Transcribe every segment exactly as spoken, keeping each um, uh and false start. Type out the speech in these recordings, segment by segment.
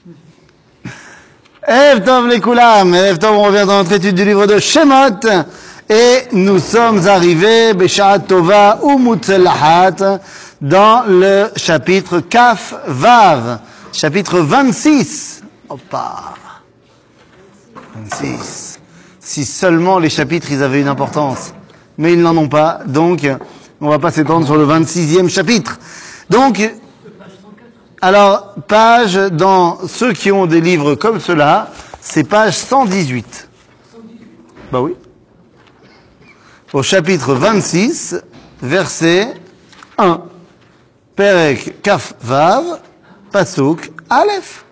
Erev Tov Lekulam, Erev Tov, on revient dans notre étude du livre de Shemot, et nous sommes arrivés, Beshaat Tova ou Mutzelahat, dans le chapitre Kaf Vav, chapitre vingt-six. Opa. vingt-six. Si seulement les chapitres, ils avaient une importance. Mais ils n'en ont pas, donc on va pas s'étendre sur le vingt-sixième chapitre. Donc, alors, page, dans ceux qui ont des livres comme cela, c'est page cent dix-huit. Bah oui. Au chapitre vingt-six, verset un. Perek Kaf Vav, Pasuk Aleph.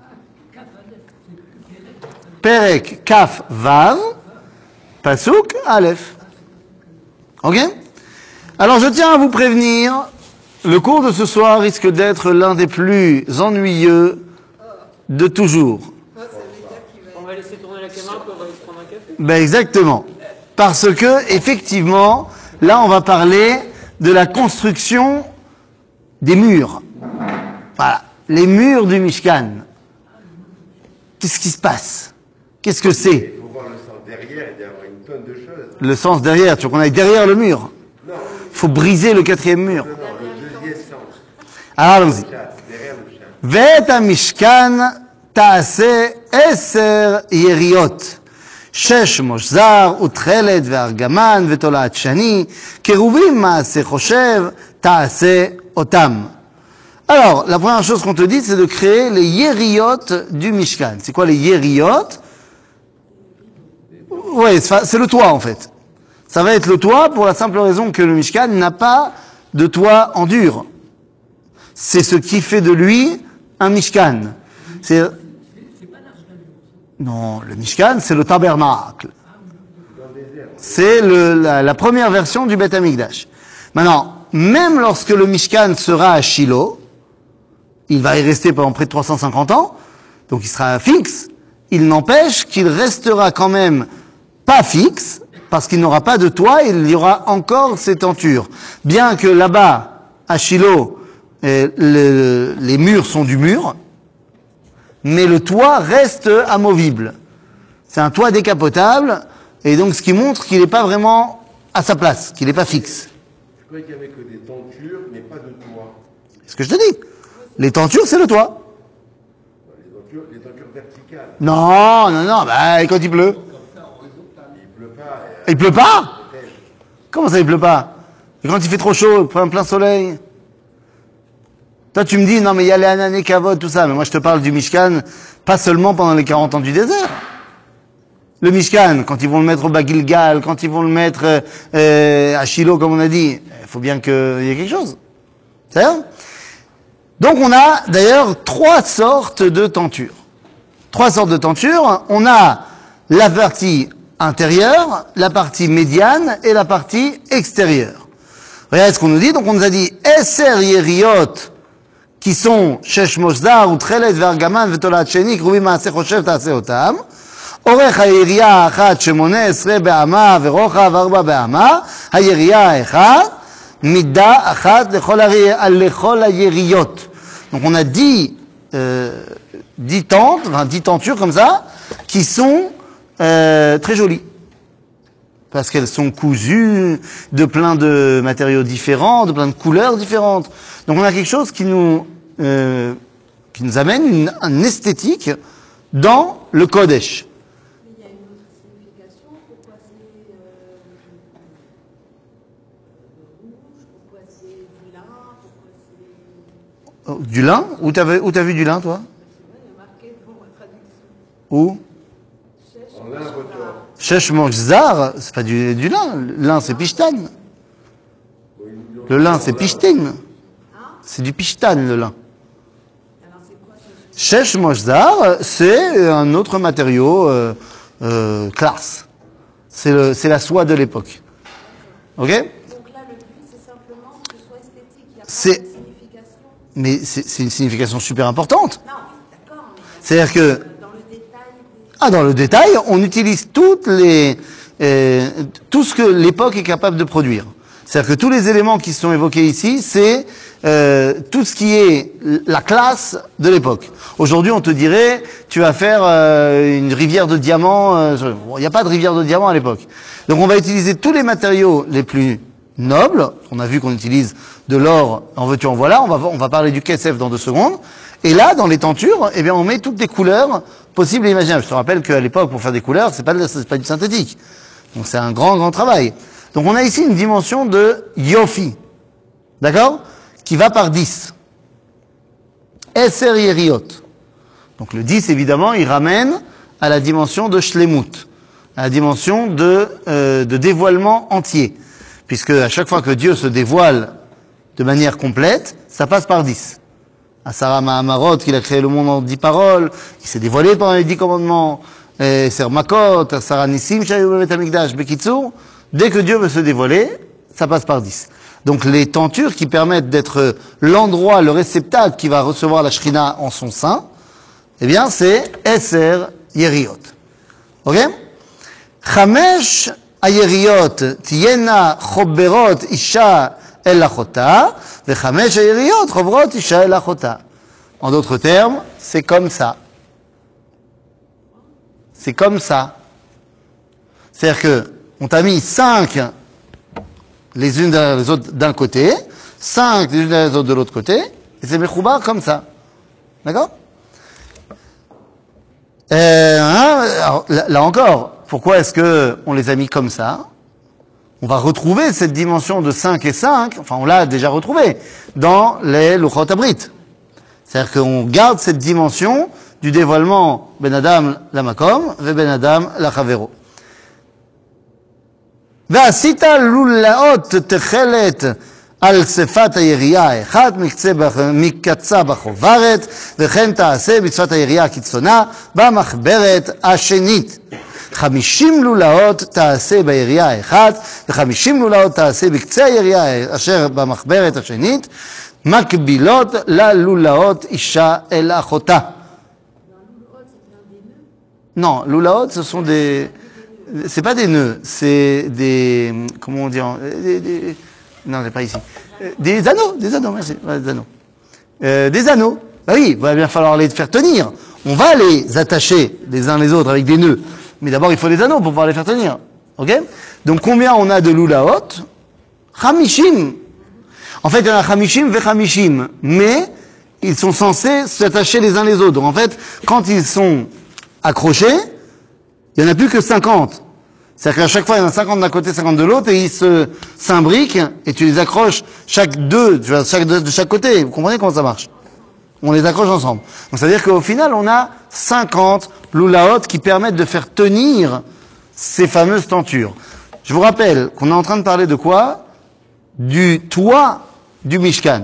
Perek Kaf Vav, Pasuk Aleph. Ok? Alors, je tiens à vous prévenir, le cours de ce soir risque d'être l'un des plus ennuyeux de toujours. On va laisser tourner la caméra pour aller se prendre un café. Ben exactement. Parce que, effectivement, là, on va parler de la construction des murs. Voilà. Les murs du Mishkan. Qu'est-ce qui se passe? Qu'est-ce que c'est? Il faut voir le sens derrière et d'avoir une tonne de choses. Le sens derrière, tu veux qu'on aille derrière le mur? Non. Il faut briser le quatrième mur. Non, non, le deuxième sens. Alors, allons-y. Derrière le chat. ואת המשכן תעשה עשר יריות, שש מושזר ותכלת וארגמן ותולעת שני, קרובים מעשה חושב תעשה אותם. Alors, la première chose qu'on te dit, c'est de créer les yériotes du Mishkan. C'est quoi les yériotes? Oui, c'est le toit en fait. Ça va être le toit pour la simple raison que le Mishkan n'a pas de toit en dur. C'est ce qui fait de lui un Mishkan. C'est... Non, le Mishkan, c'est le tabernacle. C'est le, la, la première version du Beth Amikdash. Maintenant, même lorsque le Mishkan sera à Shiloh, il va y rester pendant près de trois cent cinquante ans, donc il sera fixe, il n'empêche qu'il restera quand même pas fixe, parce qu'il n'aura pas de toit, il y aura encore ces tentures. Bien que là-bas, à Shiloh, euh, le, les murs sont du mur, mais le toit reste amovible. C'est un toit décapotable, et donc ce qui montre qu'il n'est pas vraiment à sa place, qu'il n'est pas fixe. Je croyais qu'il n'y avait que des tentures, mais pas de toit. C'est ce que je te dis. Les tentures, c'est le toit. Les tentures, les tentures verticales. Non, non, non, bah, quand il pleut. Il pleut pas. euh, Il pleut pas? Comment ça, il pleut pas? Et quand il fait trop chaud, plein, plein soleil? Toi, tu me dis, non, mais il y a les anané kavod, tout ça. Mais moi, je te parle du Mishkan, pas seulement pendant les quarante ans du désert. Le Mishkan, quand ils vont le mettre au Bagilgal, quand ils vont le mettre euh, euh, à Shiloh, comme on a dit, il faut bien qu'il y ait quelque chose. C'est ça? Donc, on a d'ailleurs trois sortes de tentures. Trois sortes de tentures. On a la partie intérieure, la partie médiane et la partie extérieure. Regardez ce qu'on nous dit. Donc, on nous a dit Eser Yeriot, qui sont Shesh Moshzar, ou Tchelet, Vergaman, Vetolat Sheni, Kruvim Maaseh Choshev, Taaseh Otam. Orech הירייה האחת שמונה עשרה באמה ורוחב ארבע באמה, הירייה האחת, מידה אחת לכל, לכל היריות. Donc on a dix, euh, dix tentes, enfin dix tentures comme ça, qui sont euh, très jolies. Parce qu'elles sont cousues de plein de matériaux différents, de plein de couleurs différentes. Donc on a quelque chose qui nous, euh, qui nous amène une, une esthétique dans le Kodesh. Du lin? Où t'as où t'as vu du lin, toi? Où? En lin retors. Shesh Moshzar, c'est pas du, du lin. Le lin, c'est pishtan. Le lin, c'est pishtin. C'est du pishtan, le lin. Shesh Moshzar, c'est un autre matériau euh, euh, classe. C'est le, c'est la soie de l'époque. Ok? Donc là, le but, c'est simplement que ce soit esthétique. Il n'y a pas C'est- de signification. Mais c'est, c'est une signification super importante. Non, d'accord. mais C'est-à-dire que, Dans le détail des... ah, dans le détail, on utilise toutes les, euh, tout ce que l'époque est capable de produire. C'est-à-dire que tous les éléments qui sont évoqués ici, c'est euh, tout ce qui est la classe de l'époque. Aujourd'hui, on te dirait, tu vas faire euh, une rivière de diamants. Il euh, n'y a pas de rivière de diamants à l'époque. Donc on va utiliser tous les matériaux les plus nobles. On a vu qu'on utilise de l'or, en veux-tu, en voilà. On va, on va parler du kesef dans deux secondes. Et là, dans les tentures, eh bien, on met toutes les couleurs possibles et imaginables. Je te rappelle qu'à l'époque, pour faire des couleurs, c'est pas, de- c'est pas du synthétique. Donc c'est un grand, grand travail. Donc on a ici une dimension de yofi. D'accord? Qui va par dix. Eser yeriot. Donc le dix, évidemment, il ramène à la dimension de shlemut. À la dimension de, euh, de dévoilement entier. Puisque à chaque fois que Dieu se dévoile de manière complète, ça passe par dix. À Sarah Mahamarot, qu'il a créé le monde en dix paroles, il s'est dévoilé pendant les dix commandements, et Ser Makot, à Sarah Nissim, Shayu Bemet Hamikdash, Bekitsur, dès que Dieu veut se dévoiler, ça passe par dix. Donc les tentures qui permettent d'être l'endroit, le réceptacle qui va recevoir la Shrina en son sein, eh bien c'est Eser Yeriot. Ok? Chamesh Ayeriot, Tiena Choberot Isha El Achota, Vechamesh Ayeriot Choberot Isha El Achota. En d'autres termes, c'est comme ça. C'est comme ça. C'est-à-dire que on t'a mis cinq les unes derrière les autres d'un côté, cinq les unes derrière les autres de l'autre côté, et c'est mechoubar comme ça. D'accord? Euh, hein, alors, là, là encore, pourquoi est-ce que on les a mis comme ça? On va retrouver cette dimension de cinq et cinq, enfin on l'a déjà retrouvée, dans les Luchot Abrit. C'est-à-dire qu'on garde cette dimension du dévoilement Ben Adam la Makom, ve Ben Adam la Chavero. ועשית לולאות תכלת על שפת היריעה האחת מקצה בח- מקצה בחוברת, וכן תעשה בצפת היריעה הקיצונה במחברת השנית. חמישים לולאות תעשה ביריעה האחת, וחמישים לולאות תעשה בקצה היריעה אשר במחברת השנית, מקבילות ללולאות אישה אל אחותה. Non, lulaot, ce sont des... C'est pas des nœuds, c'est des... Comment on dit en- des, des, Non, c'est pas ici. Euh, Des anneaux, des anneaux, merci. Ouais, des anneaux. Euh, des anneaux. Bah oui, il va bien falloir les faire tenir. On va les attacher les uns les autres avec des nœuds. Mais d'abord, il faut des anneaux pour pouvoir les faire tenir. Ok? Donc, combien on a de lulaot? Hamishim. En fait, il y en a Hamishim ve Hamishim. Mais, ils sont censés s'attacher les uns les autres. Donc, en fait, quand ils sont accrochés, il n'y en a plus que cinquante. C'est-à-dire qu'à chaque fois, il y en a cinquante d'un côté, cinquante de l'autre, et ils se s'imbriquent, et tu les accroches chaque deux, tu vois, chaque deux de chaque côté. Vous comprenez comment ça marche? On les accroche ensemble. Donc, ça veut dire qu'au final, on a cinquante lulaot qui permettent de faire tenir ces fameuses tentures. Je vous rappelle qu'on est en train de parler de quoi? Du toit du Mishkan.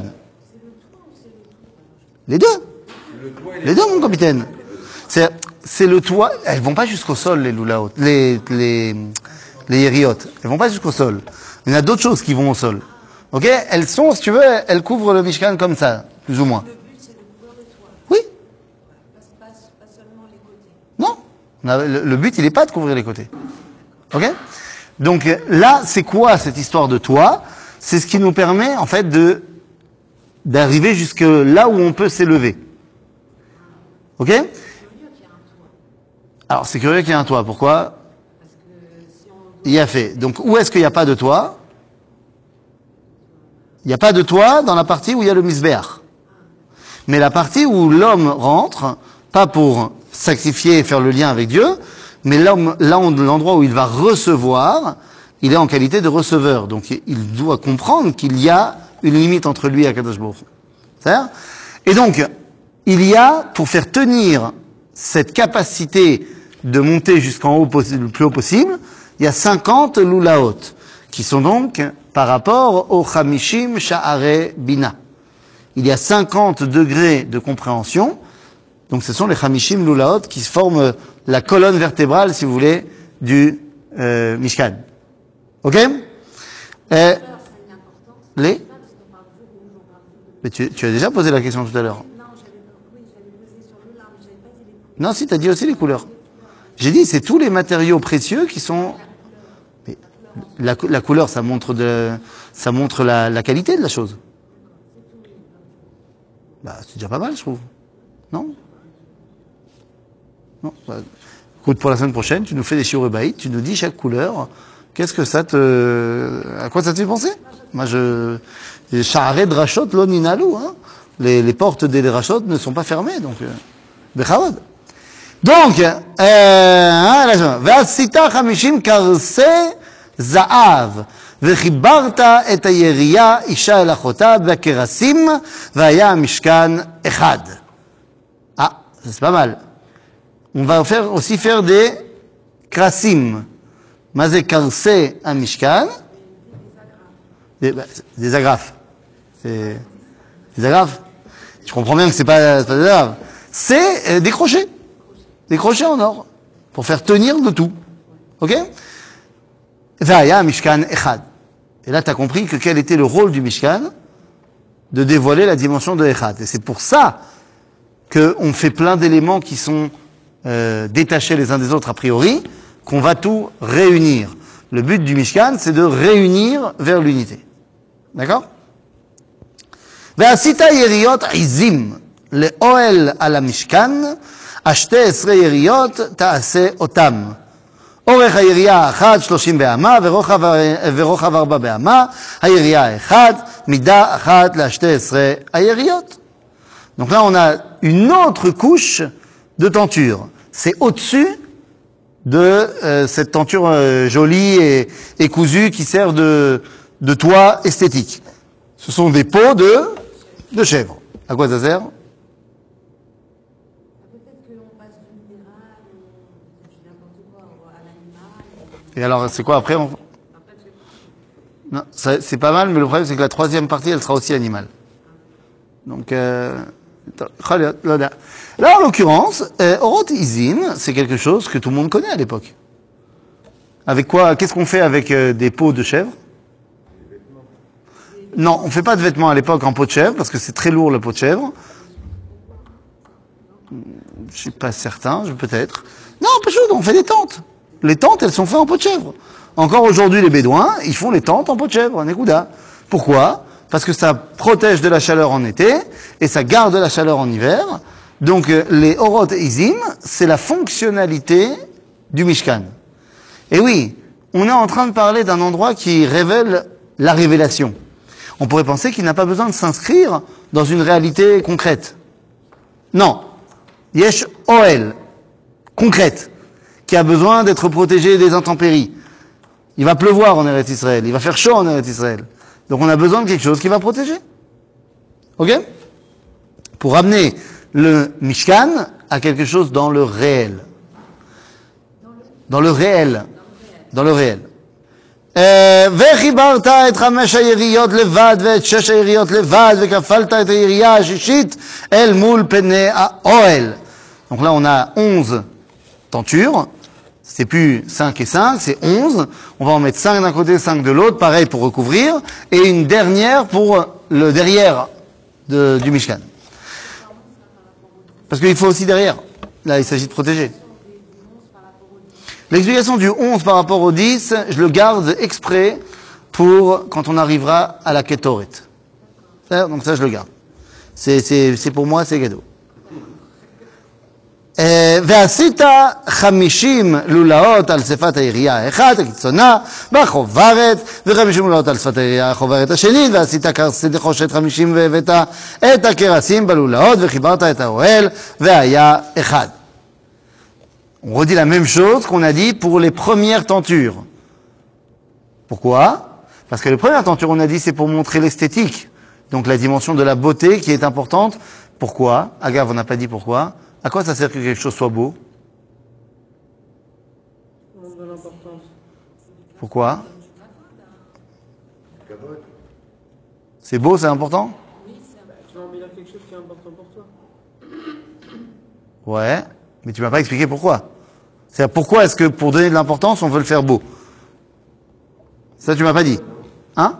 Les deux. Les deux, mon capitaine. C'est, c'est le toit. Elles vont pas jusqu'au sol, les lulaot, les, les, les yériot. Elles vont pas jusqu'au sol. Il y en a d'autres choses qui vont au sol. Ok? Elles sont, si tu veux, elles couvrent le Mishkan comme ça, plus ou moins. Le but, c'est de couvrir le toit, Oui. pas, pas, pas seulement les côtés. Non. On a- Le, le but, il n'est pas de couvrir les côtés. Ok? Donc là, c'est quoi cette histoire de toit? C'est ce qui nous permet, en fait, de, d'arriver jusque là où on peut s'élever. Ok? Alors, c'est curieux qu'il y ait un toit. Pourquoi? Il y a fait. Donc, où est-ce qu'il n'y a pas de toit? Il n'y a pas de toit dans la partie où il y a le misbéach. Mais la partie où l'homme rentre, pas pour sacrifier et faire le lien avec Dieu, mais l'homme, là, on- l'endroit où il va recevoir, il est en qualité de receveur. Donc, il doit comprendre qu'il y a une limite entre lui et Akadosh Baruch Hu. C'est-à-dire? Et donc, il y a, pour faire tenir cette capacité de monter jusqu'en haut, possi- le plus haut possible, il y a cinquante lulaot, qui sont donc par rapport au Chamishim Sha'are Bina. Il y a cinquante degrés de compréhension, donc ce sont les Chamishim lulaot qui forment la colonne vertébrale, si vous voulez, du euh, Mishkan. Ok? Euh, les Mais tu, tu as déjà posé la question tout à l'heure. Non, j'avais, oui, j'avais posé sur le larme, mais j'avais pas dit les couleurs. Non, si, tu as dit aussi les couleurs. J'ai dit, c'est tous les matériaux précieux qui sont... Mais La, la couleur, ça montre, de, ça montre la, la qualité de la chose. Bah, c'est déjà pas mal, je trouve. Non? Non. Bah, écoute, pour la semaine prochaine, tu nous fais des shiurim, tu nous dis chaque couleur. Qu'est-ce que ça te, à quoi ça te fait penser? Moi, je, Sha'arei drashot lo ninalu, hein. Les, les portes des drashot ne sont pas fermées, donc, euh, bechavod. Donc, euh, Ve'asita chamishim karsei za'av, vechibarta et hayeriya isha el achota be'kerasim, ve'aya mishkan echad. Ah, c'est pas mal. On va faire, aussi faire des krasim. Mazé karsei un mishkan. Des, bah, des agrafes. C'est des agrafes. Je comprends bien que c'est pas, c'est pas des agrafes. C'est euh, des crochets. Des crochets en or. Pour faire tenir le tout. Ok? Vaya mishkan echad. Et là, tu as compris que quel était le rôle du mishkan? De dévoiler la dimension de echad. Et c'est pour ça qu'on fait plein d'éléments qui sont euh, détachés les uns des autres a priori, qu'on va tout réunir. Le but du mishkan, c'est de réunir vers l'unité. D'accord? ועשית יריות עזים לאוהל על המשכן, השתי עשרה יריות תעשה אותם. אורך הירייה האחת שלושים באמה ורוחב, ורוחב ארבע באמה, הירייה האחת, מידה אחת לשתי עשרה היריות. Donc là on a une autre couche de tenture. C'est au-dessus de euh, cette tenture euh, jolie et, et cousue qui sert de, de toit esthétique. Ce sont des peaux de, de chèvre. À quoi ça sert? Peut-être qu'on passe du minéral, ou je dis n'importe quoi, à l'animal. Et alors, c'est quoi après on... Non, ça, c'est pas mal, mais le problème c'est que la troisième partie, elle sera aussi animale. Donc, euh... là en l'occurrence, euh, Orot Izim, c'est quelque chose que tout le monde connaît à l'époque. Avec quoi? Qu'est-ce qu'on fait avec euh, des peaux de chèvre? Non, on ne fait pas de vêtements à l'époque en peau de chèvre, parce que c'est très lourd la peau de chèvre. Je suis pas certain, je peut-être. Non, pas chaud, on fait des tentes. Les tentes, elles sont faites en peau de chèvre. Encore aujourd'hui, les Bédouins, ils font les tentes en peau de chèvre, en Écouda. Pourquoi? Parce que ça protège de la chaleur en été, et ça garde la chaleur en hiver. Donc, les Orot Izim, c'est la fonctionnalité du Mishkan. Et oui, on est en train de parler d'un endroit qui révèle la révélation. On pourrait penser qu'il n'a pas besoin de s'inscrire dans une réalité concrète. Non. Yesh Oel, concrète, qui a besoin d'être protégée des intempéries. Il va pleuvoir en Eretz Israël, il va faire chaud en Eretz Israël. Donc on a besoin de quelque chose qui va protéger. Ok? Pour amener le Mishkan à quelque chose dans le réel. Dans le réel. Dans le réel. וחיברת את חמש היריות לבד ואת שש היריות לבד וכפלת את הירייה השישית אל מול פני האוהל. Donc là on a onze tentures, c'est plus cinq et cinq, c'est onze. On va en mettre cinq d'un côté, cinq de l'autre, pareil pour recouvrir, et une dernière pour le derrière de, du Mishkan. Parce qu'il faut aussi derrière. Là il s'agit de protéger. L'explication du onze par rapport au dix, je le garde exprès pour quand on arrivera à la Ketoret. Donc ça, je le garde. C'est, c'est, c'est pour moi, c'est cadeau. ועשית חמישים לולאות על שפת הירייה האחת, הקיצונה, בחוברת, וחמישים לולאות על שפת הירייה החוברת השנית, ועשית כרסי נחושת חמישים והבאת את הכרסים בלולאות, וחיברת את האוהל, והיה אחד. On redit la même chose qu'on a dit pour les premières tentures. Pourquoi? Parce que les premières tentures, on a dit, c'est pour montrer l'esthétique. Donc la dimension de la beauté qui est importante. Pourquoi? Agave, on n'a pas dit pourquoi. À quoi ça sert que quelque chose soit beau? On donne l'importance. Pourquoi? C'est beau, c'est important? Tu vas embellir quelque chose qui est important pour toi. Ouais, mais tu m'as pas expliqué pourquoi. C'est-à-dire pourquoi est-ce que pour donner de l'importance, on veut le faire beau? Ça, tu m'as pas dit. Hein?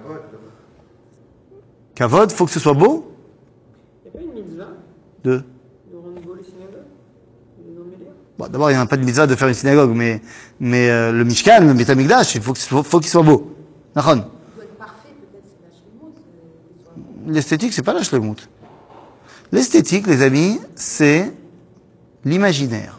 Kavod, faut que ce soit beau? Il n'y a pas une mitzvah De? de rendre beau les synagogues? Bon, d'abord, il n'y a pas de mitzvah de faire une synagogue, mais, mais euh, le Mishkan, le Beit HaMikdash, il faut, faut, faut qu'il soit beau. Nachon. Il doit être parfait, peut-être c'est la shlemut, euh, qu'il soit bon. L'esthétique, c'est pas la shlemut. L'esthétique, les amis, c'est l'imaginaire.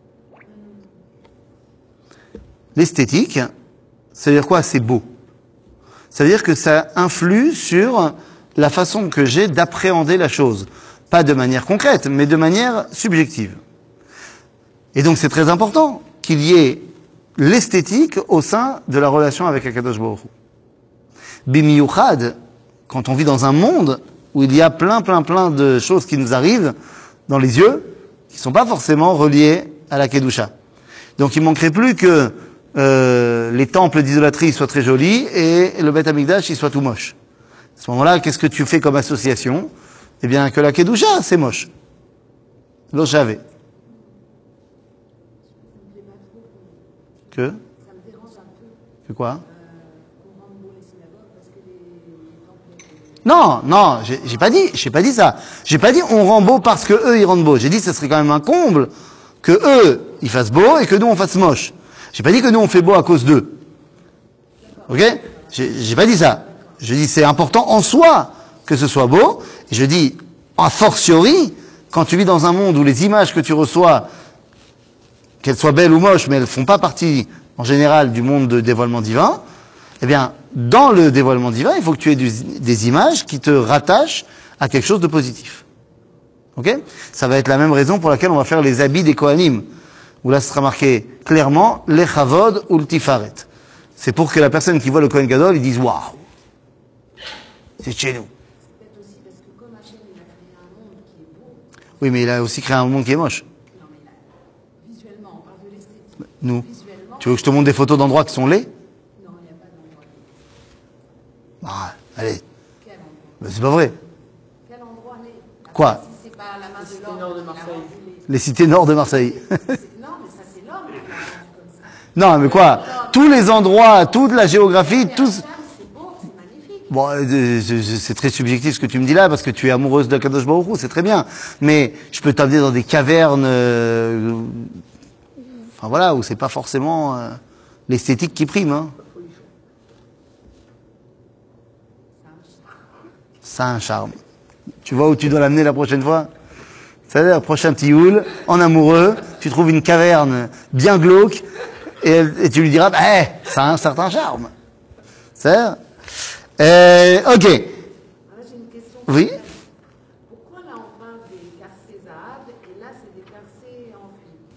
L'esthétique, ça veut dire quoi? C'est beau. Ça veut dire que ça influe sur la façon que j'ai d'appréhender la chose. Pas de manière concrète, mais de manière subjective. Et donc c'est très important qu'il y ait l'esthétique au sein de la relation avec Akadosh Baruch Hu. Bimiyuchad, quand on vit dans un monde où il y a plein, plein, plein de choses qui nous arrivent dans les yeux, qui ne sont pas forcément reliées à la Kedusha. Donc il ne manquerait plus que euh, les temples d'idolâtrie soient très jolis et le Beit HaMikdash il soit tout moche. À ce moment-là, qu'est-ce que tu fais comme association? Eh bien, que la Kedusha, c'est moche. Lo j'avais. Que Ça me dérange un peu Que quoi? euh, qu'on rende beau les synagogues parce que les, les temples. Non, non, j'ai j'ai pas dit, j'ai pas dit ça. J'ai pas dit on rend beau parce que eux ils rendent beau. J'ai dit ce serait quand même un comble que eux ils fassent beau et que nous on fasse moche. J'ai pas dit que nous on fait beau à cause d'eux. Ok? J'ai j'ai pas dit ça. Je dis c'est important en soi que ce soit beau. Et je dis a fortiori quand tu vis dans un monde où les images que tu reçois, qu'elles soient belles ou moches, mais elles font pas partie, en général, du monde de dévoilement divin, eh bien, dans le dévoilement divin, il faut que tu aies du, des images qui te rattachent à quelque chose de positif. Ok? Ça va être la même raison pour laquelle on va faire les habits des Kohanim, où là, ce sera marqué clairement, les Chavod ou le Tifaret. C'est pour que la personne qui voit le Kohen Gadol, il dise, waouh! C'est chez nous. Peut-être aussi parce que comme Hachem il a créé un monde qui est beau, Oui, mais il a aussi créé un monde qui est moche. non mais là, visuellement, on parle de l'esthétique. Nous. Visuellement, Tu veux que je te montre des photos d'endroits qui sont laids? non, il n'y a pas d'endroit. Ah, allez. Quel endroit? Ben, c'est pas vrai. Quel endroit l'est? Quoi? Si c'est pas la main de Cité l'homme nord de qui l'a Marseille. rendu les- Les cités nord de Marseille. C'est- Non, mais ça c'est l'homme qui l'a rendu comme ça. Non, mais quoi? Tous les endroits, toute la géographie, Mais tous... Hachem, c'est beau, c'est magnifique. Bon, euh, je- je- c'est très subjectif ce que tu me dis là, parce que tu es amoureuse de Kadosh Baruch Hu, c'est très bien. Mais je peux t'amener dans des cavernes, euh, enfin voilà, où c'est pas forcément euh, l'esthétique qui prime. Hein. Ça a un charme. Tu vois où tu dois l'amener la prochaine fois? C'est-à-dire, le prochain petit houle, en amoureux, tu trouves une caverne bien glauque, et, elle- et tu lui diras, bah, eh, ça a un certain charme. C'est euh, ok. Alors là, j'ai une question. Oui. Pourquoi là on parle des carcés Zahab et là c'est des carcés en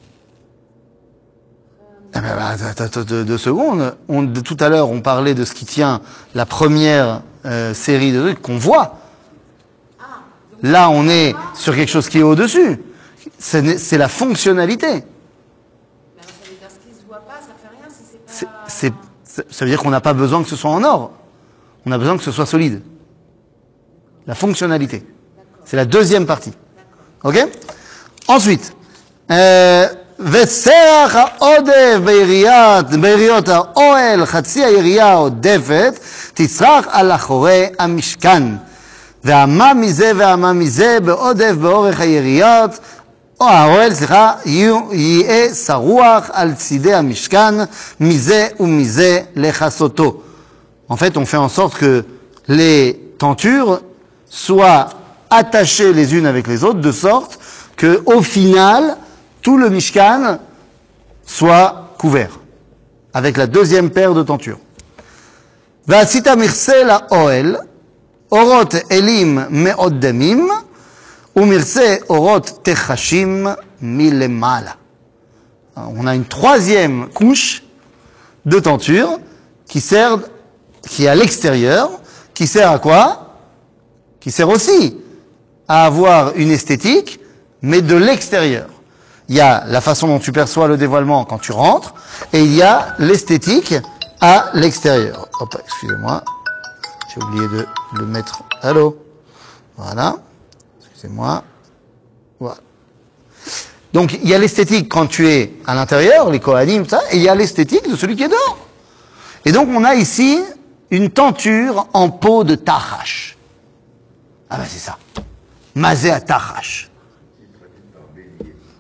cuivre? Ah ben, bah, attends, attends, deux, deux secondes. On, de, tout à l'heure, on parlait de ce qui tient la première euh, série de trucs qu'on voit. Là, on est sur quelque chose qui est au-dessus. C'est n'est- c'est la fonctionnalité. Mais alors ça veut dire ce qui se voit pas, ça fait rien si c'est C'est- pas. c'est- c'est- ça veut dire qu'on n'a pas besoin que ce soit en or. On a besoin que ce soit solide. La fonctionnalité. C'est la deuxième partie. Ok? Ensuite, euh, וסרח העודף ביריית, ביריות האוהל, חצי הירייה העודפת, תצרח על אחורי המשכן. והמה מזה והמה מזה בעודף באורך היריות, או האוהל, סליחה, יהיו- יהיה שרוח על צידי המשכן, מזה ומזה לכסותו. En fait, on fait en sorte que les tentures soient attachées les unes avec les autres, de sorte que, au final, tout le Mishkan soit couvert, avec la deuxième paire de tentures. ועשית מכסה לאוהל, אורות אלים מאוד דמים, ומכסה אורות תחשים מלמעלה. On a une troisième couche de tentures qui sert, qui est à l'extérieur, qui sert à quoi? Qui sert aussi à avoir une esthétique, mais de l'extérieur. Il y a la façon dont tu perçois le dévoilement quand tu rentres, et il y a l'esthétique à l'extérieur. Hop, excusez-moi, j'ai oublié de le mettre. Allô? Voilà, excusez-moi. Voilà. Donc il y a l'esthétique quand tu es à l'intérieur, les Kohanim, ça, et il y a l'esthétique de celui qui est dehors. Et donc on a ici une tenture en peau de tachash. Ah ben c'est ça. Mazé à tachash.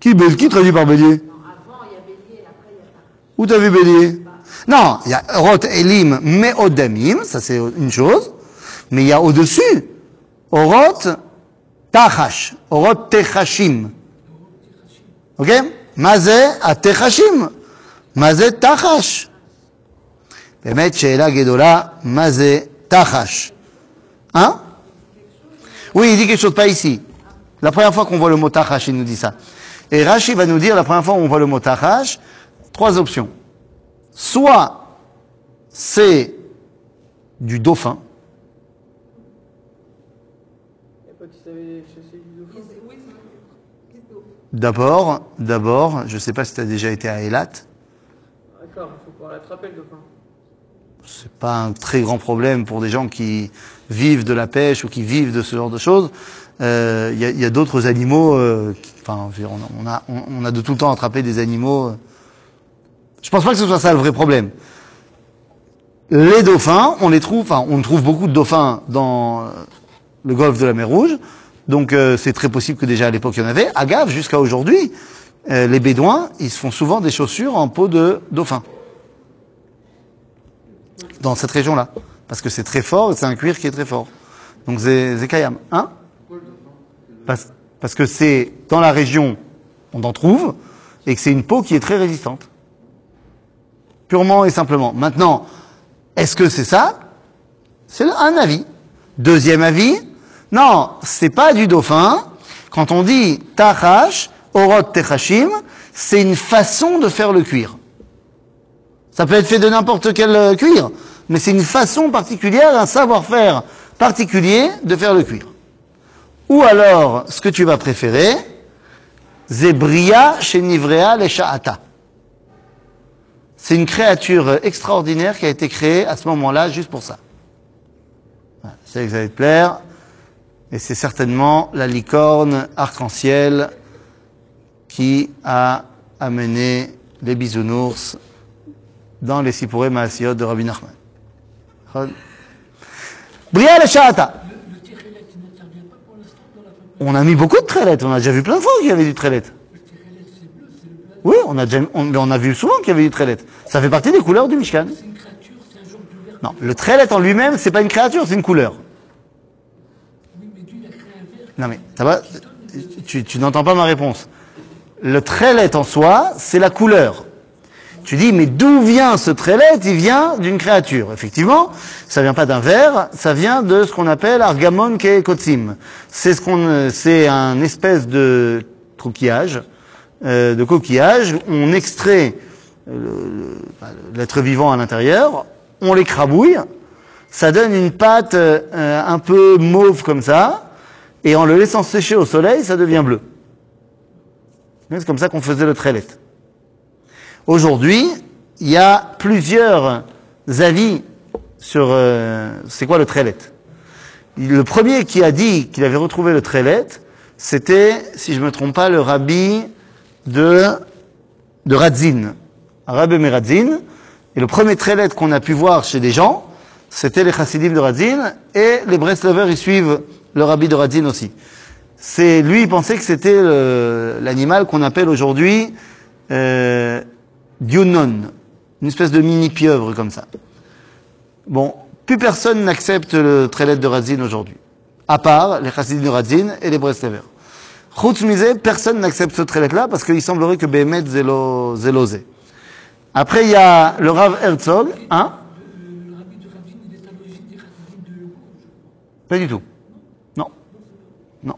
Qui, qui traduit par bélier? Non, avant, il y a bélier, et après, il y a pas. Où t'as vu bélier? Non, il y a Orot Elim Meodamim, ça c'est une chose, mais il y a au-dessus Orot Tachash, Orot Techashim. Ok? Mazé à Techashim, Mazé Tachash. Bemet Sheela Gedola, Mazé Tachash. Hein? Oui, il dit quelque chose, pas ici. La première fois qu'on voit le mot Tachash, il nous dit ça. Et Rashi va nous dire, la première fois où on voit le mot Tachash, trois options. Soit c'est du dauphin. Il n'y a pas qui savait chasser du dauphin. Oui, c'est un D'abord, d'abord, je ne sais pas si tu as déjà été à Eilat. D'accord, il faut pouvoir l'attraper le dauphin. C'est pas un très grand problème pour des gens qui vivent de la pêche ou qui vivent de ce genre de choses. Il euh, y a, y a d'autres animaux. Euh, qui, enfin, on a, on, on a de tout le temps attrapé des animaux. Euh. Je pense pas que ce soit ça le vrai problème. Les dauphins, on les trouve. Enfin, on trouve beaucoup de dauphins dans le golfe de la mer Rouge. Donc, euh, c'est très possible que déjà à l'époque il y en avait. À Gave, jusqu'à aujourd'hui, euh, les Bédouins, ils se font souvent des chaussures en peau de dauphin. Dans cette région-là. Parce que c'est très fort et c'est un cuir qui est très fort. Donc c'est Kayam. Hein? parce, parce que c'est dans la région, on en trouve, et que c'est une peau qui est très résistante. Purement et simplement. Maintenant, est-ce que c'est ça? C'est un avis. Deuxième avis, non, c'est pas du dauphin. Quand on dit Tachash, Orot Techashim, c'est une façon de faire le cuir. Ça peut être fait de n'importe quel cuir, mais c'est une façon particulière, un savoir-faire particulier de faire le cuir. Ou alors, ce que tu vas préférer, Zebria Shenivrea Leshaata. C'est une créature extraordinaire qui a été créée à ce moment-là juste pour ça. Voilà, je sais que ça va te plaire, et c'est certainement la licorne arc-en-ciel qui a amené les bisounours dans les Sipouré Maasiot de Rabbi Nachman. Bria le Shahata. Le trélet, il n'intervient pas pour l'instant dans la préparation. On a mis beaucoup de trélettes. On a déjà vu plein de fois qu'il y avait du trélette. Le trélet, c'est bleu, c'est le bleu. Oui, on a, déjà, on, mais on a vu souvent qu'il y avait du trélette. Ça fait partie des couleurs du Mishkan. C'est une créature, c'est un genre de vert. Non, le trélette en lui-même, c'est pas une créature, c'est une couleur. Oui, mais Dieu, il a créé un vert. Non mais, ça va, tu, tu n'entends pas ma réponse. Le trélette en soi, c'est la couleur. Tu dis, mais d'où vient ce trélette? Il vient d'une créature. Effectivement, ça vient pas d'un ver, ça vient de ce qu'on appelle argamon kekotzim. C'est ce qu'on, c'est un espèce de coquillage, euh, de coquillage. On extrait euh, l'être vivant à l'intérieur, on l'écrabouille, ça donne une pâte euh, un peu mauve comme ça, et en le laissant sécher au soleil, ça devient bleu. C'est comme ça qu'on faisait le trélette. Aujourd'hui, il y a plusieurs avis sur euh, c'est quoi le trélette. Le premier qui a dit qu'il avait retrouvé le trélette, c'était, si je me trompe pas, le rabbi de, de Radzin, Rabbi Meradzin. Et le premier trélette qu'on a pu voir chez des gens, c'était les chassidim de Radzin, et les Breslovers, ils suivent le rabbi de Radzin aussi. C'est, lui, il pensait que c'était le, l'animal qu'on appelle aujourd'hui euh, Dionon, une espèce de mini-pieuvre comme ça. Bon, plus personne n'accepte le trélette de Radzin aujourd'hui, à part les chassidim de Radzin et les Breslovers. Chutz misé, personne n'accepte ce trélette-là parce qu'il semblerait que Behemet zélo zélosé. Après, il y a le Rav Herzog, hein? Le, le rabbi de Rabin, il est à l'origine des chassidim de Lebourg, je crois. Pas du tout. Non. Non.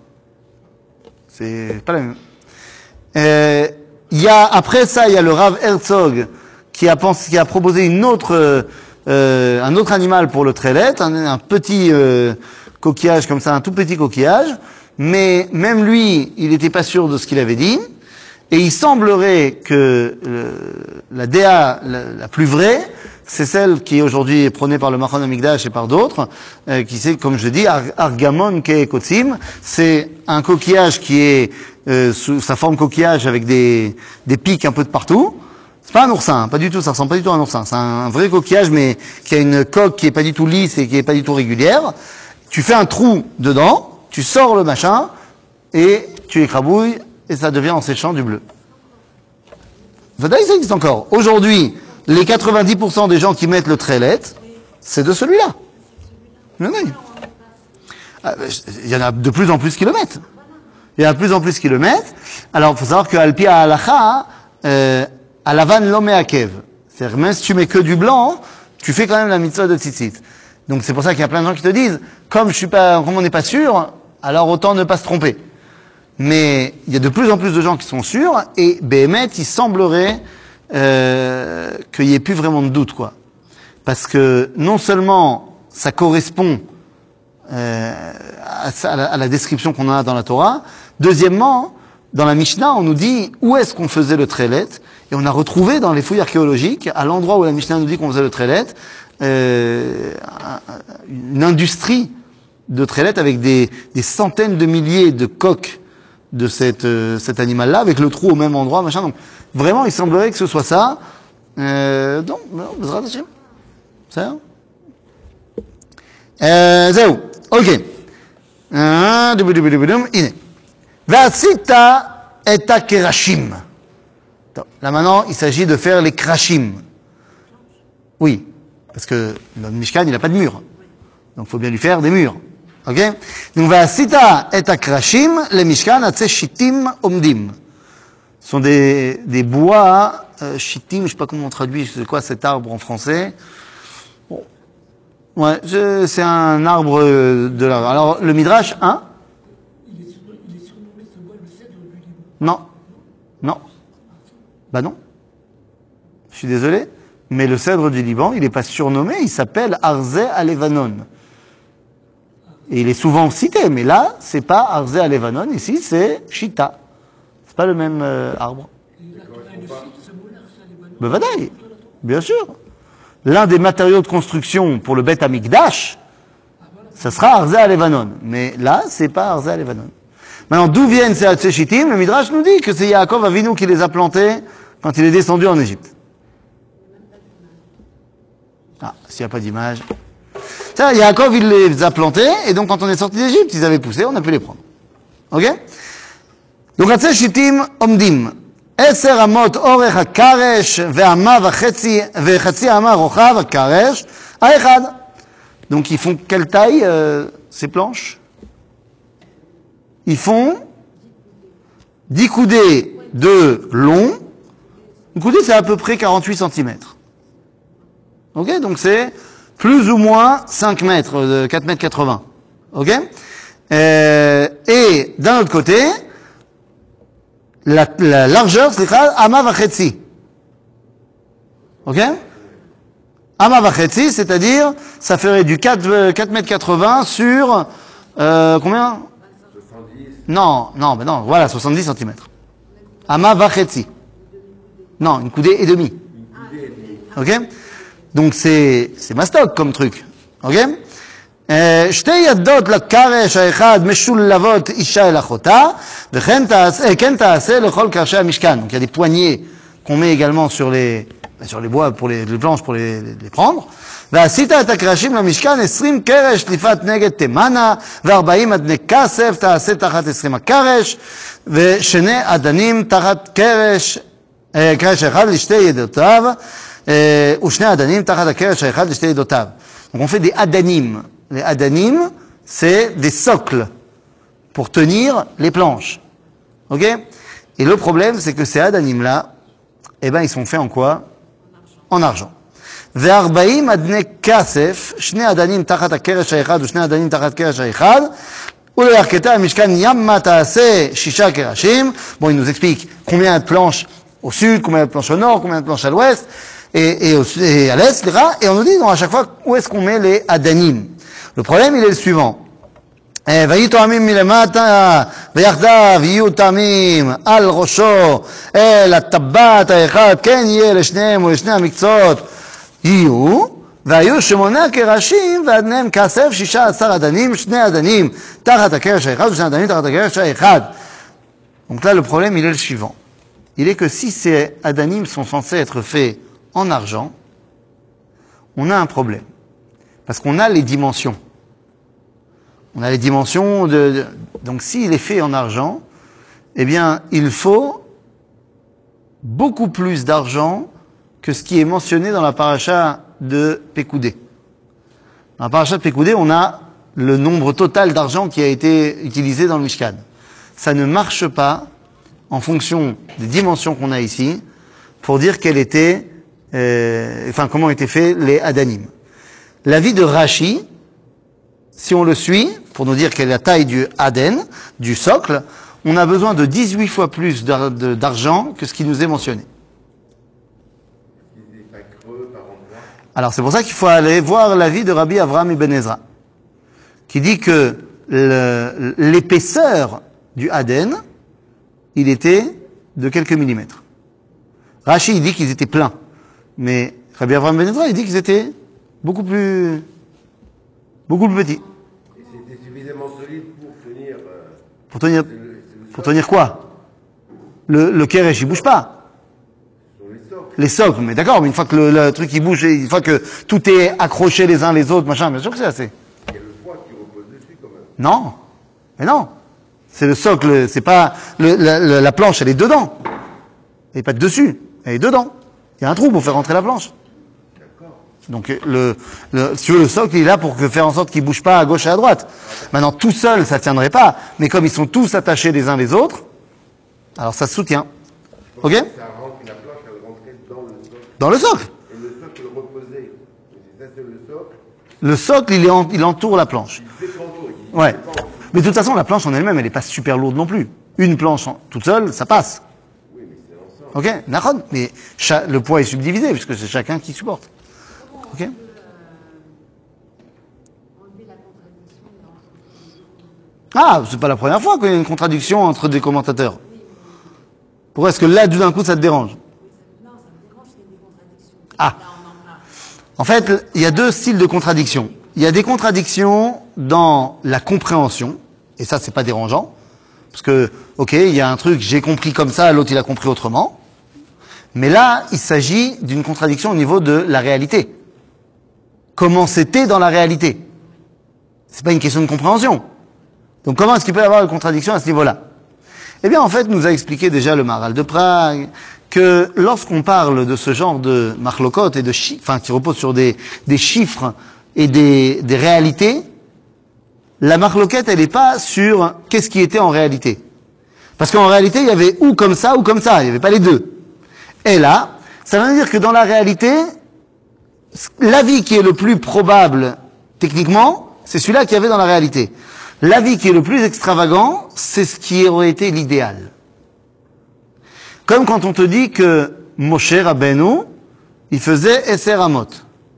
C'est pas la même. Euh, il y a, après ça, il y a le Rav Herzog qui a pensé, qui a proposé une autre, euh, un autre animal pour le trélette, un, un petit euh, coquillage comme ça, un tout petit coquillage. Mais même lui, il n'était pas sûr de ce qu'il avait dit. Et il semblerait que le, la déa la, la plus vraie, c'est celle qui aujourd'hui est prônée par le Machon Hamikdash et par d'autres, euh, qui c'est, comme je dis, Ar- Argamon Kekotzim. C'est un coquillage qui est euh, sous sa forme coquillage avec des, des pics un peu de partout. C'est pas un oursin, hein, pas du tout, ça ressemble pas du tout à un oursin. C'est un, un vrai coquillage, mais qui a une coque qui est pas du tout lisse et qui est pas du tout régulière. Tu fais un trou dedans, tu sors le machin, et tu écrabouilles et ça devient en séchant du bleu. Vadaï, ça existe encore. Aujourd'hui, les quatre-vingt-dix pour cent des gens qui mettent le trélet, c'est de celui-là. Oui, oui. Il y en a de plus en plus qui le mettent. Il y en a de plus en plus qui le mettent. Alors, il faut savoir que Alpi Halacha, euh, Alavan l'homme akev. C'est-à-dire, même si tu mets que du blanc, tu fais quand même la mitzvah de tzitzit. Donc, c'est pour ça qu'il y a plein de gens qui te disent, comme je suis pas, comme on n'est pas sûr, alors autant ne pas se tromper. Mais il y a de plus en plus de gens qui sont sûrs, et Béhémet, il semblerait euh, qu'il n'y ait plus vraiment de doute, quoi. Parce que non seulement ça correspond euh, à, à, la, à la description qu'on a dans la Torah, deuxièmement, dans la Mishnah, on nous dit où est-ce qu'on faisait le trélet, et on a retrouvé dans les fouilles archéologiques, à l'endroit où la Mishnah nous dit qu'on faisait le trélet, euh, une industrie de trélet avec des, des centaines de milliers de coques de cette, euh, cet animal-là, avec le trou au même endroit, machin. Donc, vraiment, il semblerait que ce soit ça. Euh, donc, Bezrat Hashem. Ça euh, זהו, אוקיי. הנה. ועשית את הקרשים. טוב, là maintenant, il s'agit de faire les krashim. Oui, parce que le Mishkan, il n'a pas de mur. Donc, il faut bien lui faire des murs. Ok? Donc, ועשית את הקרשים למשכן עצי שיטים עומדים. Ce sont des, des bois, euh, shitim, je ne sais pas comment on traduit, c'est quoi cet arbre en français. Bon. Ouais, je, c'est un arbre de l'arbre. Alors, le Midrash, hein? Il est, sur, il est surnommé ce bois le cèdre du Liban. Non. Non. Bah non. Je suis désolé. Mais le cèdre du Liban, il n'est pas surnommé, il s'appelle Arzé Alevanon. Et il est souvent cité, mais là, c'est pas Arzé Alevanon, ici, c'est Shita. C'est pas le même euh, arbre. Bevadaï, bien sûr. L'un des matériaux de construction pour le Beth Amikdash, ça sera Arzé Alevanon. Mais là, c'est pas Arzé Alevanon. Maintenant, d'où viennent ces Hatzeshitim? Le Midrash nous dit que c'est Yaakov Avinu qui les a plantés quand il est descendu en Égypte. Ah, s'il n'y a pas d'image. Ça, Yaakov, il les a plantés, et donc quand on est sorti d'Égypte, ils avaient poussé, on a pu les prendre. Ok? Donc, Hatzeshitim Omdim. עשר אמות אורך הקרש ואמה וחצי, וחצי אמה רוחב הקרש, האחד. Donc, ils font quelle taille, euh, ces planches? Ils font dix coudées de long. Une coudée, c'est à peu près quarante-huit centimètres. Ok? Donc, c'est plus ou moins cinq mètres, quatre mètres quatre-vingts. Ok? Euh, et, d'un autre côté, La, la largeur, c'est Ama Vachetzi. Ok? Ama Vachetzi, c'est-à-dire, ça ferait du quatre mètres quatre-vingts sur, euh, combien? soixante-dix. Non, non, ben non, voilà, soixante-dix centimètres. Ama Vachetzi. Non, une coudée et demie. Ok? Donc c'est, c'est mastoc comme truc. Ok? שתי ידות לקרש האחד משולבות אישה אל אחותה, וכן תעשה, כן תעשה לכל קרשי המשכן. Donc il y a des poignées qu'on met également sur les, sur les bois, pour les, les planches pour les, les prendre. ועשית את הקרשים למשכן עשרים קרש שליפת נגד תימנה, וארבעים אדני כסף תעשה תחת עשרים הקרש, ושני אדנים תחת קרש, קרש אחד לשתי ידותיו, ושני אדנים תחת הקרש האחד לשתי ידותיו. Donc on fait des adanim. Les adanim, c'est des socles pour tenir les planches. Ok? Et le problème, c'est que ces adanim-là, eh ben, ils sont faits en quoi? En argent. Ve'arbaim adne kasef, shne adanim tachat hakeresh ha'echad, ou shne adanim tachat keresh ha'echad, ou le yarketa ha'mishkan yamma ta'aseh shisha kerashim. Bon, il nous explique combien de planches au sud, combien de planches au nord, combien de planches à l'ouest, et, et, au, et à l'est, et on nous dit, donc, à chaque fois, où est-ce qu'on met les adanim? Le problème, il est le suivant. ויהיו טועמים מלמטה, ויחדיו יהיו טעמים על ראשו, אל הטבעת האחד, כן יהיה לשניהם ולשני המקצועות יהיו, והיו שמונה קרשים, ועדניהם כסף, שישה עשר אדנים, שני אדנים תחת הקרש האחד, ושני אדנים תחת הקרש האחד. Donc là, le problème, il est le suivant. Il est que si ces adanim sont censés être faits en argent, on a un problème. Parce qu'on a les dimensions. On a les dimensions de, de donc s'il est fait en argent, eh bien, il faut beaucoup plus d'argent que ce qui est mentionné dans la paracha de Pécoudé. Dans la paracha de Pécoudé, on a le nombre total d'argent qui a été utilisé dans le Mishkan. Ça ne marche pas en fonction des dimensions qu'on a ici pour dire quelle était, euh, enfin, comment étaient faits les Adanim. L'avis de Rashi, si on le suit, pour nous dire quelle est la taille du Aden, du socle, on a besoin de dix-huit fois plus d'ar- de- d'argent que ce qui nous est mentionné. Il n'est pas creux par endroit. Alors c'est pour ça qu'il faut aller voir l'avis de Rabbi Avraham Ibn Ezra, qui dit que le- l'épaisseur du Aden, il était de quelques millimètres. Rashi, il dit qu'ils étaient pleins, mais Rabbi Avraham Ibn Ezra, il dit qu'ils étaient beaucoup plus, beaucoup plus petits. Et c'était suffisamment solide pour tenir. euh, Pour tenir, c'est le- c'est le pour sol tenir quoi? Le, le Keresh, il bouge pas. sur les socles. Les socles, mais d'accord, mais une fois que le, le truc il bouge, une fois que tout est accroché les uns les autres, machin, bien sûr que c'est assez. Il y a le poids qui repose dessus quand même. Non, mais non. C'est le socle, c'est pas le, la, la, la planche, elle est dedans. Elle est pas dessus, elle est dedans. Il y a un trou pour faire rentrer la planche. D'accord. Donc le, le, si tu veux, le socle il est là pour que- faire en sorte qu'il bouge pas à gauche et à droite. Maintenant tout seul ça tiendrait pas, mais comme ils sont tous attachés les uns les autres, alors ça se soutient. Ok? Ça rentre, la planche, elle rentrait dans le socle. Dans le socle. Et le socle reposait. Et ça, c'est le socle. Le socle il, est en- il entoure la planche. Il fait contour. Il Ouais. fait pas en dessous. Mais de toute façon la planche en elle-même elle est pas super lourde non plus. Une planche en- toute seule ça passe. Oui, mais c'est l'ensemble. Ok? Nahon. Mais cha- le poids est subdivisé puisque c'est chacun qui supporte. Ok? Enlever la contradiction entre Ah, c'est pas la première fois qu'il y a une contradiction entre des commentateurs. Pourquoi est-ce que là, tout d'un coup, ça te dérange? Non, ça me dérange, c'est des contradictions. Ah. Là, on en a. En fait, il y a deux styles de contradiction. Il y a des contradictions dans la compréhension, et ça, c'est pas dérangeant. Parce que, ok, il y a un truc, j'ai compris comme ça, l'autre, il a compris autrement. Mais là, il s'agit d'une contradiction au niveau de la réalité. Comment c'était dans la réalité? C'est pas une question de compréhension. Donc comment est-ce qu'il peut y avoir une contradiction à ce niveau-là? Eh bien, en fait, nous a expliqué déjà le Maharal de Prague que lorsqu'on parle de ce genre de marlokot et de chiffres, enfin, qui repose sur des, des chiffres et des, des réalités, la marloquette, elle n'est pas sur qu'est-ce qui était en réalité. Parce qu'en réalité, il y avait ou comme ça ou comme ça, il n'y avait pas les deux. Et là, ça veut dire que dans la réalité, l'avis qui est le plus probable techniquement, c'est celui-là qu'il y avait dans la réalité. L'avis qui est le plus extravagant, c'est ce qui aurait été l'idéal. Comme quand on te dit que Moshe Rabbeinu, il faisait Esser Amot.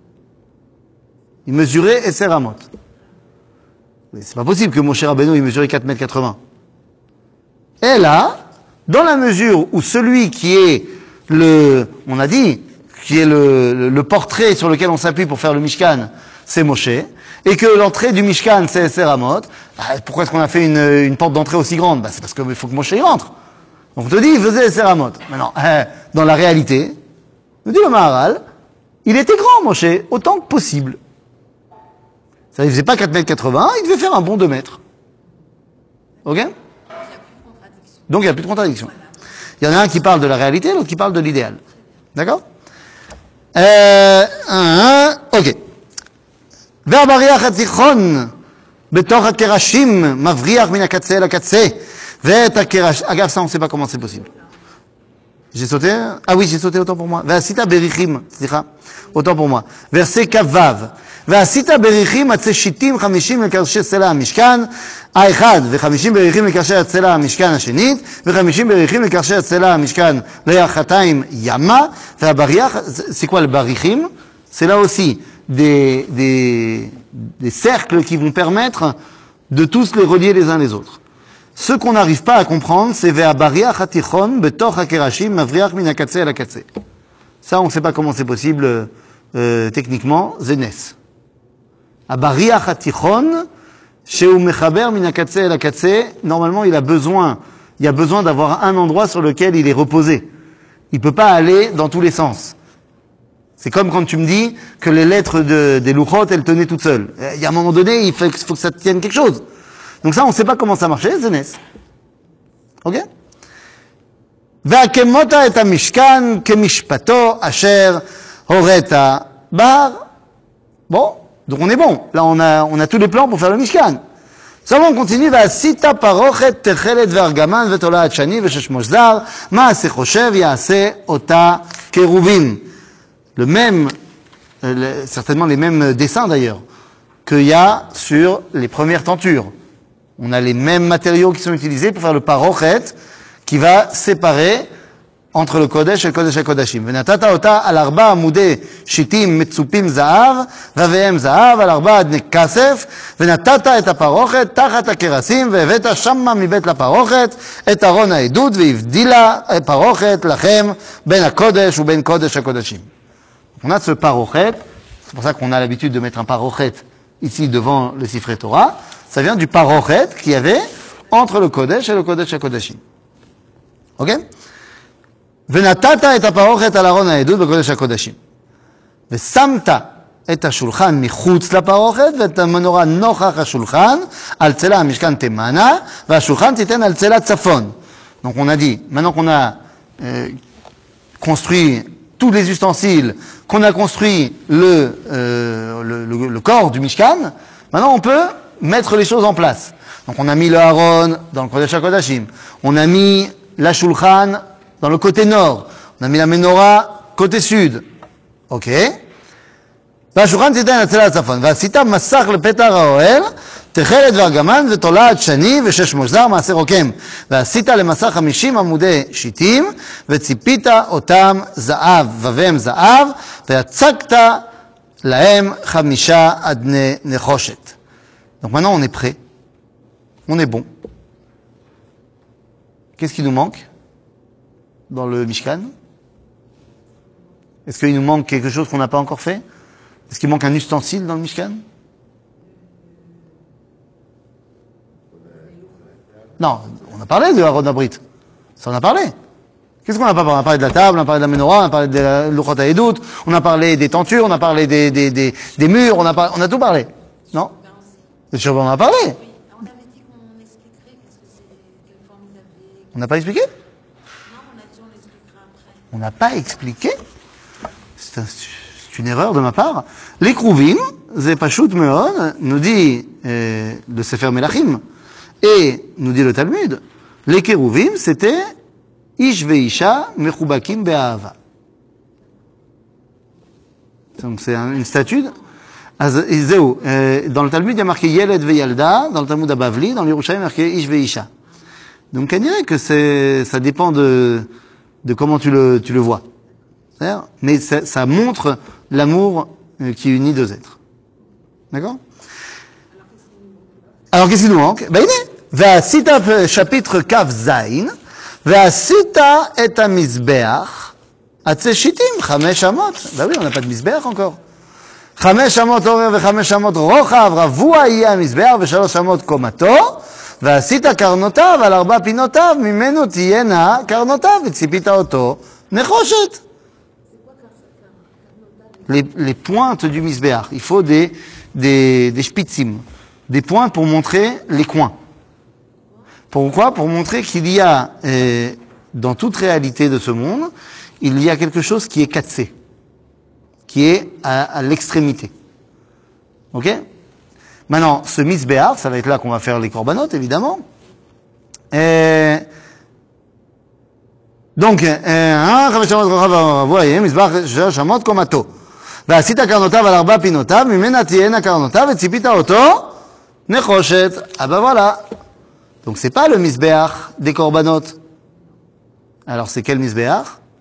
Il mesurait Esser Amot. Mais c'est pas possible que Moshe Rabbeinu, il mesurait quatre mètres quatre-vingts. Et là, dans la mesure où celui qui est le, on a dit, qui est le, le, le portrait sur lequel on s'appuie pour faire le Mishkan, c'est Moshe, et que l'entrée du Mishkan, c'est Esser Amot, bah, pourquoi est-ce qu'on a fait une, une porte d'entrée aussi grande? Bah, c'est parce qu'il faut que Moshe y rentre. Donc on te dit, il faisait Esser Amot. Maintenant, euh, dans la réalité, nous dit le Maharal, il était grand, Moshe, autant que possible. Ça, il faisait pas quatre mètres quatre-vingts, il devait faire un bon deux mètres. Ok? Donc il n'y a plus de contradiction. Il y en a un qui parle de la réalité, l'autre qui parle de l'idéal. D'accord? Euh, un, un, ok. והבריח התיכון בתוך הקרשים מבריח מן הקצה אל הקצה ואת הקרש... אגב, ça on sait pas comment c'est possible. J'ai sauté? Ah oui, j'ai sauté, autant pour moi. ועשית בריחים, סליחה, autant pour moi. verset כ"ו. ועשית בריחים עצי שיטים חמישים לקרשי סלע המשכן האחד, וחמישים בריחים לקרשי הצלע המשכן השנית, וחמישים בריחים לקרשי הצלע המשכן ליחתיים ימה, והבריח, c'est quoi le barichim? C'est là aussi des, des, des cercles qui vont permettre de tous les relier les uns les autres. Ce qu'on n'arrive pas à comprendre, c'est ve'abariach hatichon betoch hakerashim mavriach min hakatse el hakatse. Ça, on ne sait pas comment c'est possible euh, techniquement. Zenes. Abariach hatichon sheu mechaber min hakatse el hakatse. Normalement, il a besoin, il y a besoin d'avoir un endroit sur lequel il est reposé. Il peut pas aller dans tous les sens. C'est comme quand tu me dis que les lettres de, des louchot, elles tenaient toutes seules. Il y a un moment donné, il faut, faut que ça tienne quelque chose. Donc ça, on ne sait pas comment ça marchait, Zenes. Ok? והקמותה את המשכן כמשפטו אשר הורית בהר. Bon, donc on est bon. Là, on a, on a tous les plans pour faire le Mishkan. Seulement, on continue. ועשית פרוכת תכלת וארגמן ותולעת שני ושש מושזר, מעשה חושב יעשה אותה קרובים. Le même, euh, certainement les mêmes dessins d'ailleurs, qu'il y a sur les premières tentures. On a les mêmes matériaux qui sont utilisés pour faire le parochet qui va séparer entre le Kodesh et le Kodesh HaKodashim. ונתת אותה על ארבע עמודי שיטים מצופים זהב, רביהם זהב, על ארבע אדני כסף, ונתת את הפרוכת תחת הכרסים, והבאת שמה מבית לפרוכת את ארון העדות, והבדילה פרוכת לכם בין הקודש ובין קודש הקודשים. On a ce parochet, c'est pour ça qu'on a l'habitude de mettre un parochet ici devant le Sifrei Torah, ça vient du parochet qu'il y avait entre le Kodesh et le Kodesh HaKodashim. Ok? ונתת את הפרוכת על ארון העדות בקודש הקודשים. ושמת את השולחן מחוץ לפרוכת ואת המנורה נוכח השולחן, על צלע המשכן תמנה, והשולחן תיתן על צלע צפון. Donc on a dit, maintenant qu'on a euh, construit tous les ustensiles, qu'on a construit le, euh, le, le, le corps du Mishkan, maintenant on peut mettre les choses en place. Donc on a mis le Aaron dans le Kodesh HaKodashim, on a mis la Shulchan dans le côté nord, on a mis la Menorah côté sud. Ok. והשולחן תיתן אצל הצפון, ועשית מסך לפתח האוהל, תכלת וארגמן ותולעת שני ושש מושזר מעשה רוקם. ועשית למסך חמישים עמודי שיטים, וציפית אותם זהב, ובהם זהב, ויצקת להם חמישה אדני נחושת. Donc maintenant on est prêt, on est bon. Qu'est-ce qui nous manque dans le Mishkan? Est-ce qu'il nous manque quelque chose qu'on n'a pas encore fait? Est-ce qu'il manque un ustensile dans le Mishkan? Non, on a parlé de Aaron Abrit. Ça, on a parlé. Qu'est-ce qu'on a pas parlé? On a parlé de la table, on a parlé de la menorah, on a parlé de la Luchot HaEdut, on a parlé des tentures, on a parlé des, des, des, des murs, on a, par... on a tout parlé. Non? Le Shabbat, on a parlé. Oui, on avait dit qu'on expliquerait qu'est-ce que c'est, quelle forme vous avez. On n'a pas expliqué? Non, on a dit on l'expliquera après. On n'a pas expliqué? C'est un... C'est une erreur de ma part. Les Kruvim, c'est Pashut Meod, nous dit euh, le Sefer Melachim, et nous dit le Talmud, les Keruvim, c'était Ish ve'isha mechubakim be'ahava. Donc c'est un, une statue. Az, zéou, euh, dans le Talmud, il y a marqué Yeled ve'yalda, dans le Talmud Abavli, dans l'Yerushalayim, il y a marqué Ish ve'isha. Donc on dirait que c'est, ça dépend de, de comment tu le, tu le vois. C'est-à-dire, mais ça, ça montre l'amour qui unit deux êtres. D'accord? Alors qu'est-ce qui nous manque? Ben, Ve'asita, chapitre Kaf Zayin, Ve'asita et ha-mizbeach, atzeshitim, chamesh amot. Ben oui, on n'a pas de mizbeach encore. Chamesh amot orer vechamesh amot rochav, ravua yeh ha-mizbeach, ve'shalosh amot komato, Ve'asita karnotav, al arba pinotav, mimenu tiyena karnotav, ve'tzipita oto, nechoshet. Les, les pointes du misbéach. Il faut des, des, des spitzim, des pointes pour montrer les coins. Pourquoi? Pour montrer qu'il y a, euh, dans toute réalité de ce monde, il y a quelque chose qui est cassé, qui est à, à l'extrémité. Ok? Maintenant, ce misbéach, ça va être là qu'on va faire les corbanotes, évidemment. Et donc, vous voyez, misbéach, shamot komato. ועשית קרנותיו על ארבע פינותיו, ממנה תהיינה קרנותיו, וציפית אותו נחושת. Ah ben voilà. Donc c'est pas le misbéach des corbanotes. Alors c'est quel misbéach?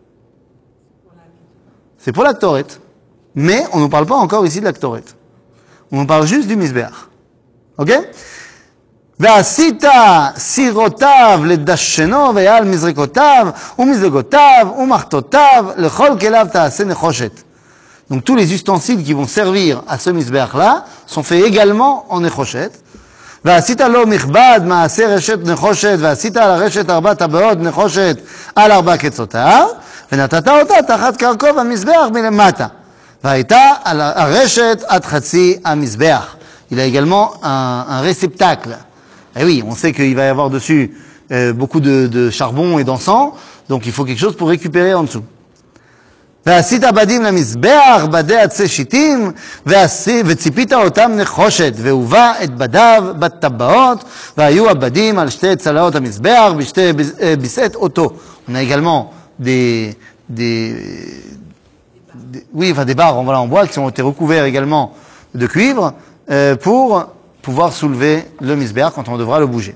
C'est pour la Ktoret. Mais on ne parle pas encore ici de la Ktoret. On nous parle juste du misbéach. Ok? ועשית סירותיו לדשנו ועל מזרקותיו ומזלגותיו ומחתותיו לכל כליו תעשה נחושת. Donc tous les ustensiles qui vont servir à ce misbéach-là sont faits également en nechoshet. ועשית לו מכבד מעשה רשת נחושת, ועשית על הרשת ארבע טבעות נחושת על ארבע קצותיו, ונתת אותה תחת קרקוב המזבח מלמטה. והייתה על הרשת עד חצי המזבח. Il a également un, un réceptacle. Et oui, on sait qu'il va y avoir dessus euh, beaucoup de, de charbon et d'encens. Donc il faut quelque chose pour récupérer en dessous. ועשית בדים למזבח, בדי עצי שיטים, וציפית אותם נחושת, והובא את בדיו בטבעות, והיו הבדים על שתי צלעות המזבח, בשתי ביסט אותו. On a également des, des, des, oui, enfin des barres voilà, en bois qui ont été recouverts également de cuivre, euh, pour pouvoir soulever le misbéach quand on devra le bouger.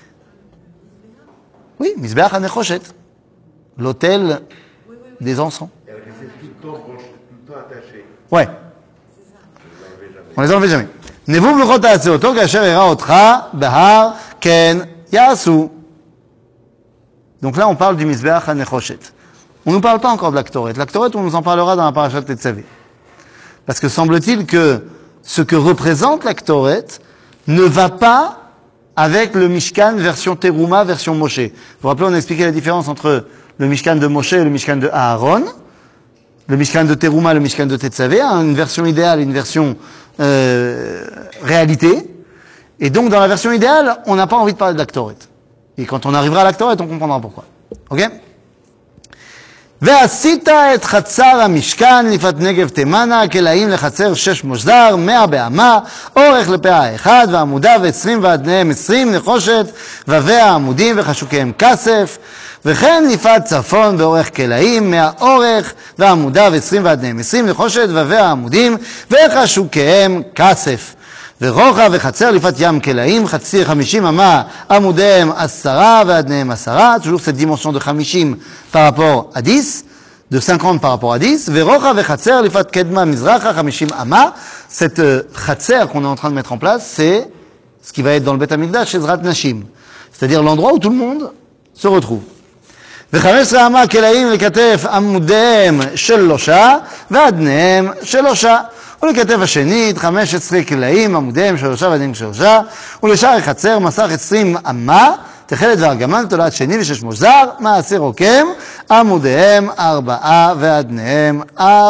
Oui, misbéach ha-nechoshet, l'autel des encens. Elle restait tout le temps branchée, tout le temps attachée. Ouais. On les enlevait jamais. Nevu v'luchot ha'atzeoto kasher ira otra behar ken yasu. Donc là, on parle du misbéach ha-nechoshet. On ne nous parle pas encore de l'Aktoret. L'Aktoret, on nous en parlera dans la parashat Tetzavé. Parce que semble-t-il que ce que représente l'Aktoret ne va pas avec le Mishkan version Teruma, version Moshe. Vous vous rappelez, on a expliqué la différence entre le Mishkan de Moshe et le Mishkan de Aaron. Le Mishkan de Teruma, le Mishkan de Tetzavé, hein, une version idéale et une version euh, réalité. Et donc, dans la version idéale, on n'a pas envie de parler de l'Aktoret. Et quand on arrivera à l'Aktoret, on comprendra pourquoi. Ok? ועשית את חצר המשכן לפת נגב תימנה, כלאים לחצר שש מושזר, מאה באמה, אורך לפאה אחד, ועמודיו עשרים ועדניהם עשרים נחושת, וביה עמודים וחשוקיהם כסף, וכן לפת צפון באורך כלאים, מאה אורך, ועמודיו עשרים ועדניהם עשרים נחושת, וביה עמודים וחשוקיהם כסף. ורוחב וחצר לפת ים כלאים, חצי חמישים אמה, עמודיהם עשרה ועדניהם עשרה, toujours cette dimension de חמישים par rapport à dix, de cinquante par rapport à dix, ורוחב וחצר לפת קדמה מזרחה, חמישים אמה, cette חצר qu'on est en train de mettre en place, c'est ce qui va être dans le Beth Amikdash, Ezrat Nashim, c'est-à-dire l'endroit où tout le monde se retrouve. וחמש עשרה אמה כלאים לכתף עמודיהם שלושה, ועדניהם שלושה. ולכתף השנית, חמש עשרה כלאים, עמודיהם שלושה ועדניהם שלושה, ולשאר החצר, מסך עשרים אמה, תכלת וארגמן, תולעת שני ושש מושזר, מעשה רוקם, עמודיהם ארבעה ועדניהם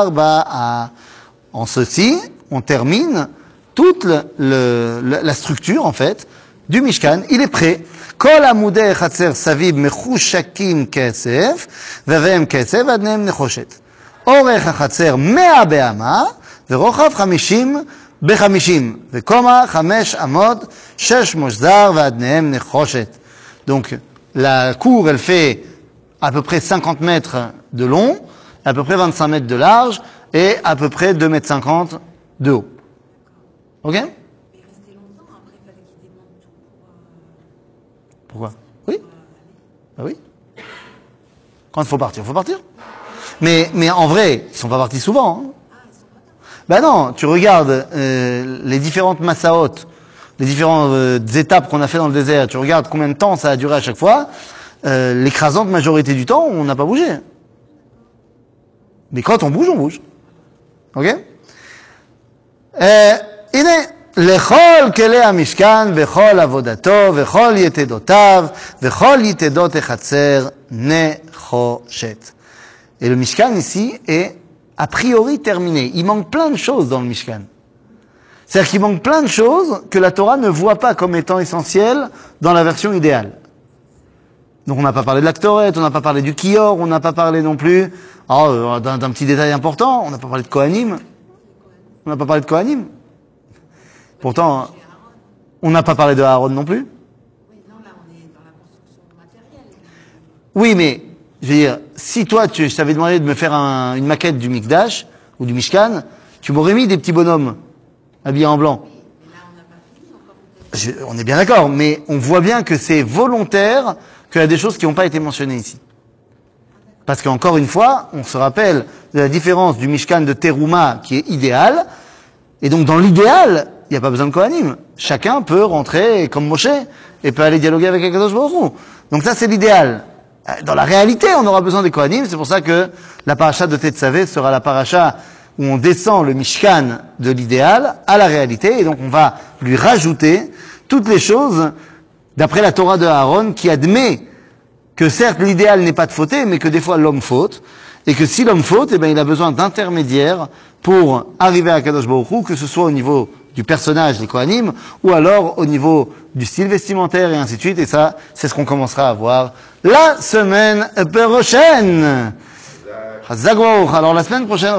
ארבעה. En ceci, on termine toute le, le, la structure, en fait, du Mishkan. Il est prêt. כל עמודי חצר סביב מחושקים כסף, ובהם כסף ועדניהם נחושת. אורך החצר מאה באמה, ורוחב חמישים בחמישים, וקומה חמש אמות, שש מושזר ועדניהם נחושת. Donc, la cour, elle fait à peu près cinquante mètres de long, à peu près vingt-cinq mètres de large, et à peu près deux mètres cinquante de haut. Ok? Mais il restait longtemps, après il fallait qu'il démonte tout pour... Euh... Pourquoi? Oui. Bah oui. Quand il faut partir, il faut partir. Mais, mais en vrai, ils sont pas partis souvent. Hein. Ben non, tu regardes euh, les différentes massaot, les différentes euh, étapes qu'on a fait dans le désert, tu regardes combien de temps ça a duré à chaque fois, euh, l'écrasante majorité du temps, on n'a pas bougé. Mais quand on bouge, on bouge. Ok? הנה, לכל כלי המשכן וכל עבודתו וכל יתדותיו וכל יתדות החצר נחושת. Et le Mishkan ici est a priori terminé. Il manque plein de choses dans le Mishkan. C'est-à-dire qu'il manque plein de choses que la Torah ne voit pas comme étant essentielles dans la version idéale. Donc on n'a pas parlé de l'Aktoret, on n'a pas parlé du Kior, on n'a pas parlé non plus oh, d'un, d'un petit détail important, on n'a pas parlé de Kohanim. On n'a pas parlé de Kohanim. Pourtant, on n'a pas parlé de Aaron non plus. Oui, non, là on est dans la construction matérielle. Oui, mais je veux dire, si toi, tu, je t'avais demandé de me faire un, une maquette du Mikdash ou du Mishkan, tu m'aurais mis des petits bonhommes habillés en blanc. Mais là on n'a pas fini encore. Je, on est bien d'accord, mais on voit bien que c'est volontaire qu'il y a des choses qui n'ont pas été mentionnées ici. Parce qu'encore une fois, on se rappelle de la différence du Mishkan de Teruma qui est idéal, et donc dans l'idéal, il n'y a pas besoin de Kohanim. Chacun peut rentrer comme Moshe et peut aller dialoguer avec Akadosh Baruch Hu. Donc ça c'est l'idéal. Dans la réalité, on aura besoin des Kohanim, c'est pour ça que la paracha de Tetzavé sera la paracha où on descend le Mishkan de l'idéal à la réalité, et donc on va lui rajouter toutes les choses d'après la Torah de Aaron qui admet que certes l'idéal n'est pas de fauter, mais que des fois l'homme faute, Et que si l'homme faute, eh ben, il a besoin d'intermédiaires pour arriver à Kadosh Baruch Hu, que ce soit au niveau du personnage, les Kohanim, ou alors au niveau du style vestimentaire et ainsi de suite. Et ça, c'est ce qu'on commencera à voir la semaine prochaine. Chazak Baruch. Alors la semaine prochaine,